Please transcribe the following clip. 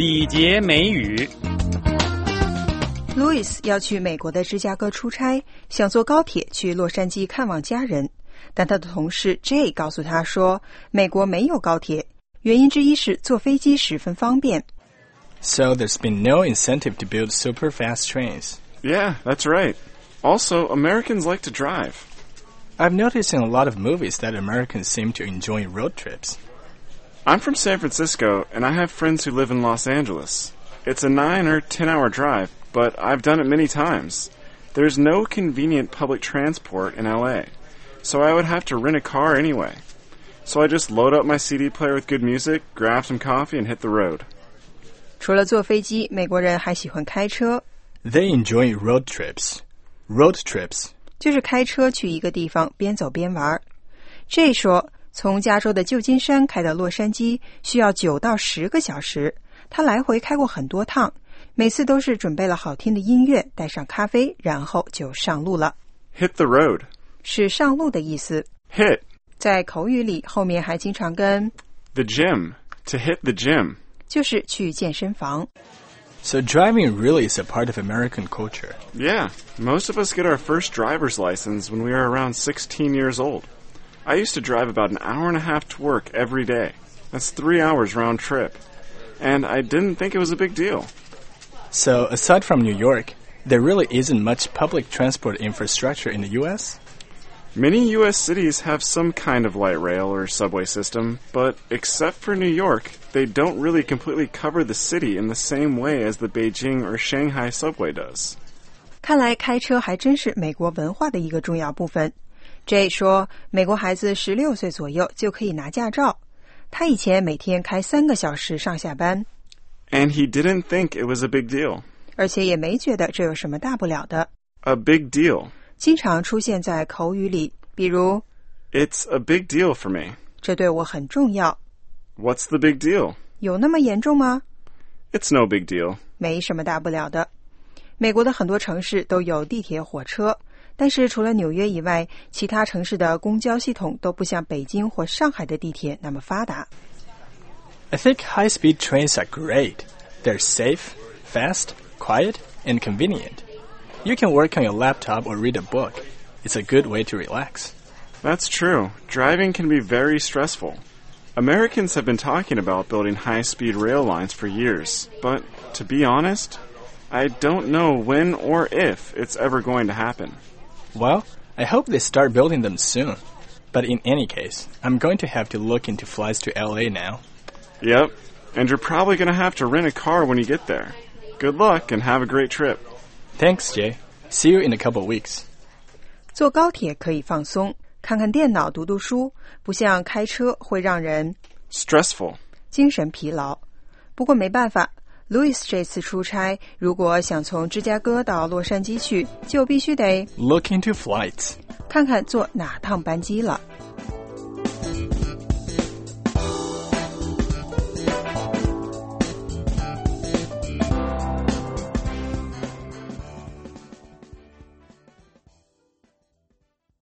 喜结美语。 Louis 要去美国的芝加哥出差，想坐高铁去洛杉矶看望家人，但他的同事 Jay 告诉他说，美国没有高铁，原因之一是坐飞机十分方便。 So there's been no incentive to build super fast trains. Yeah, that's right. Also, Americans like to drive. I've noticed in a lot of movies that Americans seem to enjoy road trips. I'm from San Francisco, and I have friends who live in Los Angeles. It's a 9 or 10-hour drive, but I've done it many times. There's no convenient public transport in LA, so I would have to rent a car anyway. So I just load up my CD player with good music, grab some coffee, and hit the road. 除了坐飞机，美国人还喜欢开车。 They enjoy road trips. Road trips. 就是开车去一个地方边走边玩。Jay 说，从加州的旧金山开到洛杉矶需要9到10个小时，他来回开过很多趟，每次都是准备了好听的音乐，带上咖啡，然后就上路了。 Hit the road. 是上路的意思。 Hit. 在口语里，后面还经常跟 The gym. To hit the gym. 就是去健身房。 So driving really is a part of American culture. Yeah, most of us get our first driver's license when we are around 16 years old. I used to drive about an hour and a half to work every day. That's 3 hours round trip. And I didn't think it was a big deal. So aside from New York, there really isn't much public transport infrastructure in the U.S.? Many U.S. cities have some kind of light rail or subway system, but except for New York, they don't really completely cover the city in the same way as the Beijing or Shanghai subway does. 看来开车还真是美国文化的一个重要部分。Jay 说，美国孩子16岁左右就可以拿驾照。他以前每天开3个小时上下班。 And he didn't think it was a big deal. 而且也没觉得这有什么大不了的。 A big deal. 经常出现在口语里，比如 It's a big deal for me. 这对我很重要。 What's the big deal? 有那么严重吗？ It's no big deal. 没什么大不了的。美国的很多城市都有地铁、火车，但是除了纽约以外，其他城市的公交系统都不像北京或上海的地铁那么发达。 I think high-speed trains are great. They're safe, fast, quiet, and convenient. You can work on your laptop or read a book. It's a good way to relax. That's true. Driving can be very stressful. Americans have been talking about building high-speed rail lines for years, but to be honest, I don't know when or if it's ever going to happen. Well, I hope they start building them soon. But in any case, I'm going to have to look into flights to LA now. Yep, and you're probably going to have to rent a car when you get there. Good luck and have a great trip. Thanks, Jay. See you in a couple weeks. 坐高铁可以放松，看看电脑、读读书，不像开车会让人 Stressful. 精神疲劳。不过没办法，Louis 这次出差，如果想从芝加哥到洛杉矶去，就必须得 Look into flights. 看看坐哪趟班机了。